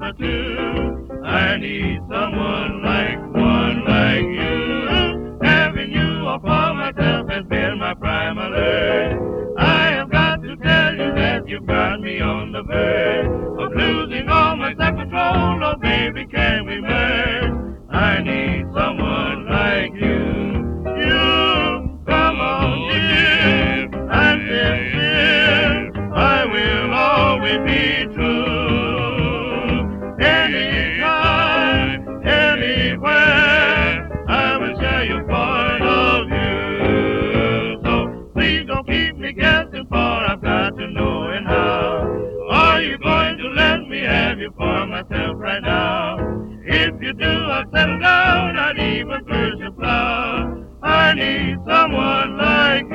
or two. I need someone like one like you. Having you all for myself has been my prime alert. I have got to tell you that you've got me on the verge of losing all my self-control. Oh, baby, can we merge? I need someone like you. You, come on, dear. I'm sincere. I will always be true. Anytime, anywhere, I will share your point of view. So please don't keep me guessing, for I've got to know and how. Are you going to let me have you for myself right now? If you do, I'll settle down, I'd even push a plow. I need someone like